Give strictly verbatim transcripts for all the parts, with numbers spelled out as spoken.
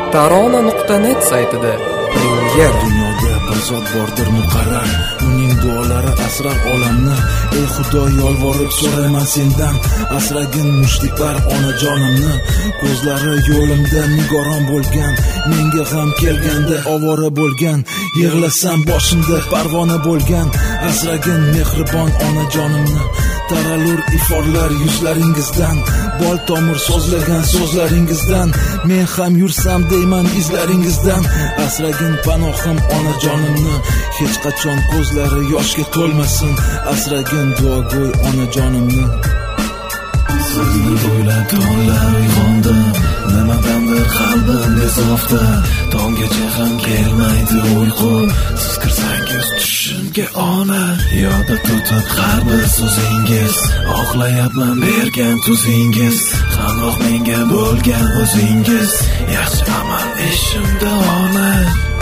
tarona nuqta net saytida premyer. Dunyoda bir zot bordir muqarrar, uning duolari asrar olamni. Ey Xudo, yolvorib so'rayman sendan, asragin mushtipar onajonimni. Ko'zlari yo'limda nigoron bo'lgan, menga g'am kelganda ovora bo'lgan, yig'lasam boshimda parvona bo'lgan, asragin mehribon onajonimni. Taralur iforlar yuzlaringizdan, bol tomir so'zlagan so'zlaringizdan, men ham yursam deyman izlaringizdan. Asragin panohim onajonimni, hech qachon ko'zlari yoshga to'lmasin, asragin duogo'y onajonimni. Sizni bo'ylab tunlar uyg'ondim, nimadandir qalbim bezovta, tonggacha ham kelmaydi uyqu. Siz kirsangiz tushimga ona, yoda tutib har bir so'zingiz, oqlayapman bergan tuzingiz, hamroh menga bo'lgan o'zingiz, yaxshi amal ishimda ona.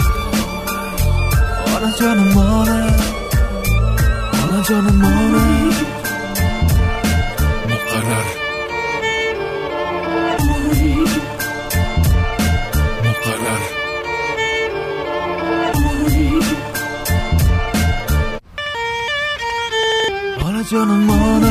Onajonim ona, onajonim ona. Muqarrar Muqarrar Onajonim ona.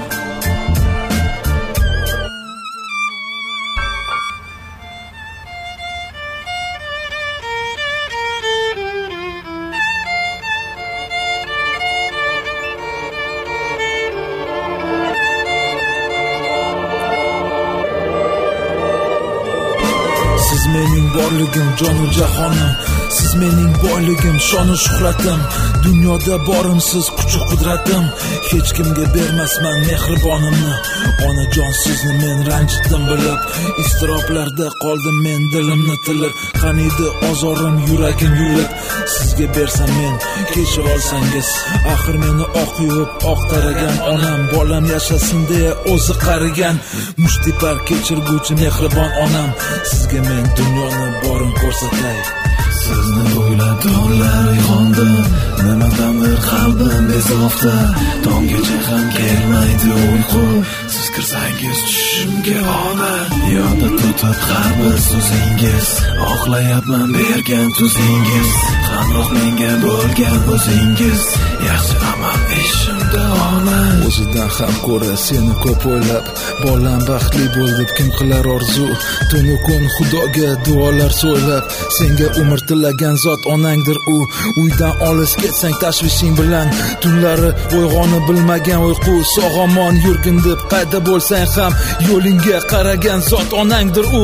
Siz mening borligim, jonu jahonim, siz mening boyligim, shonu shuhratim. Dunyoda borimsiz kuchi qudratim, hech kimga bermasman mehribonimni. Onajon, sizni men ranjitdim bilib, iztiroblarda qoldim men dilimni tilib. Qaniydi ozorim, yuragim yulib, sizga bersam men kechir olsangiz. Axir meni oq yuvib oq taragan onam, bolam yashasin deya o'zi qarigan, mushtipar kechirguvchi mehribon onam. Sizga men dunyoni borin ko'rsatay. Sizni bo'ylab tunlar uyg'ondim, nimadandir qalbim bezovta, tonggacha ham kelmaydi uyqu. Siz kirsangiz tushimga ona, yoda tutib har bir so'zingiz, oqlayapman bergan tuzingiz, hamroh menga bo'lgan o'zingiz, yaxshi amal ishimda ona. O'zidan ham ko'ra seni ko'p o'ylab, bolam baxtli bo'l deb kim qilar orzu. Tunu kun Xudoga duolar so'ylab, senga umr tilagan zot onangdir u. Uydan olis ketsang tashvishing bilan, tunlari uyg'oni bilmagan uyqu. Sog'omon yurgin deb qayda bo'lsang ham, yo'lingga qaragan zot onangdir u.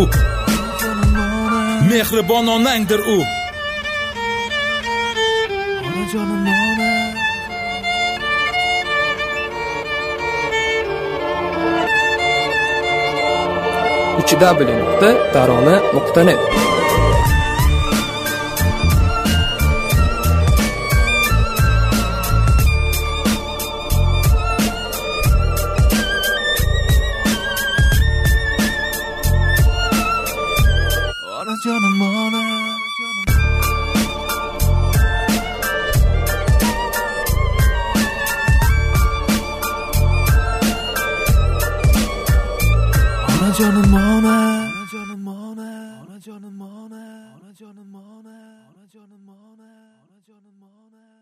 Mehribon onangdir u. Onajonim ona. uch w nuqta tarona nuqta net. Onajonim ona. Onajonim ona. Onajonim ona. Onajonim ona. Onajonim ona. Onajonim ona. Onajonim ona.